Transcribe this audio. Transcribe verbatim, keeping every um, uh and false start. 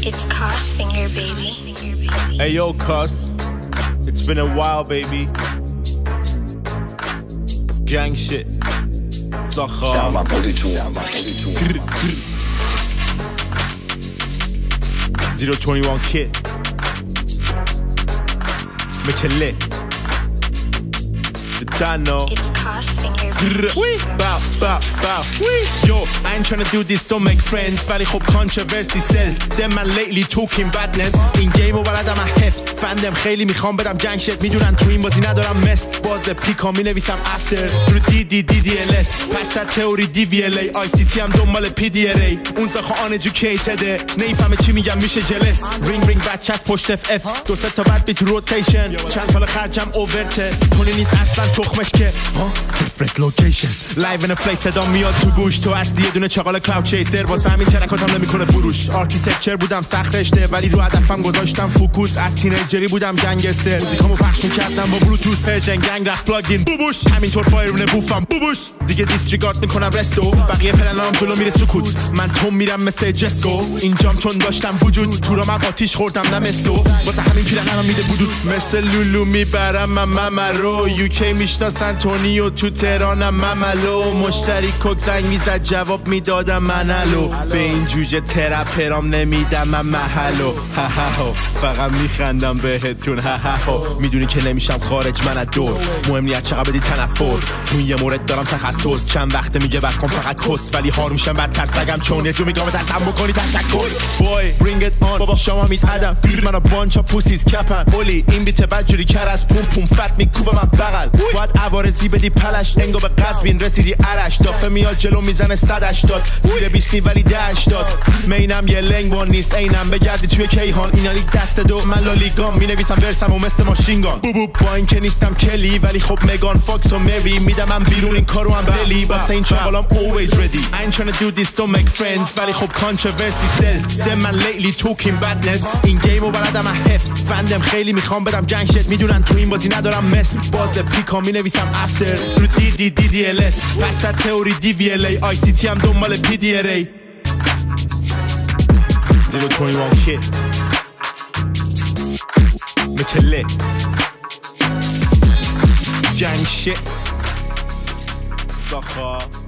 It's Cos Finger, baby. Hey yo, Cos. It's been a while, baby. Gang shit. Sacha. Yeah, my body too. Yeah, my body too. zero twenty-one kid. Make it lit. The Dano. It's Cos Finger, baby. Bow, bow, bow. Yo, I ain't tryna do this to make friends. ولی خب controversy sells. Them man lately talking badness. این گیم و بلدم هفت. فندم خیلی میخوام بدم گنگ شت. میدونن تو این بازی ندارم مست. باز پیکا می نویسم after. رو دی دی دی دی ال اس. پس تا تئوری دی وی ال ای. آی سی تی هم دنبال پی دی ار ای. اون زخا uneducated. نمیفهمه چی میگم میشه جلس. رینگ رینگ بچه از پشت اف اف. دو سه تا بعد بیت روتیشن. چند سال خرجم اوورته. تونی نیست اصلا تخمش که. Different location live in a place صدا میاد تو گوش تو هستی یه دونه چاقال کلاود چیسر واسه همین ترکاتم نمیکنه فروش آرکیتکچر بودم سخت رشته ولی رو هدفم گذاشتم فوکوس از تینیجری بودم گنگستر موزیکامو پخش میکردم با بلوتوث پرژن گنگ رفت پلاگین بوبوش همینطور فایرونه بوفم بوبوش دیگه دیستریگارد میکنم رستو بقیه پلنام جلو میره سکوت من تو میرم مثل جسکو اینجام چون داشتم وجود تو رو من آتیش خوردم نمستو واسه همین پیرنم میده بودود مثل لولو میبرم ماما رو یوکی میشناسن تونیو تو تهرانم مملو مشتری کوک زنگ میزد جواب میدادم منالو به این جوجه ترپرام نمیدم من محلو ها ها فقط میخندم بهتون ها ها میدونی که نمیشم خارج من از دور مهم نیست چقدر بدی تنفر تو یه مورد دارم تخصص چند وقته میگه وقت کن فقط کس ولی هار میشم بدتر سگم چون یه جو میگم دستم بکنی تشکر بوی برینگ ات آن بابا شما میتادم بیز منو بانچا پوسیز کپن اولی این بیت بد جوری کر از پوم پوم فت میکوبه من بغل باید عوارضی بدی پلش انگو به قزوین رسیدی عرش دافه میاد جلو میزنه صد هشتاد زیر بیست نی ولی ده هشتاد مینم یه لنگوان نیست اینم بگردی توی کیهان اینا لیگ دست دو من لالیگام مینویسم ورسم و مثل ماشینگان بوبو با این که نیستم کلی ولی خب مگان فاکس و مری میدم من بیرون این کارو هم بلی واسه این چاقالام always ready I ain't tryna do this to make friends ولی خب controversy sells them man lately talking badness این گیم و بلدم هفت فندم خیلی میخوام بدم گنگ شت میدونن تو این بازی ندارم مس باز پیکا مینویسم after رو دی دی دی دی ال اس پس تا تئوری دی وی ال ای آی سی تی هم دنبال پی دی ار ای zero twenty-one kid make it lit gang shit Sacha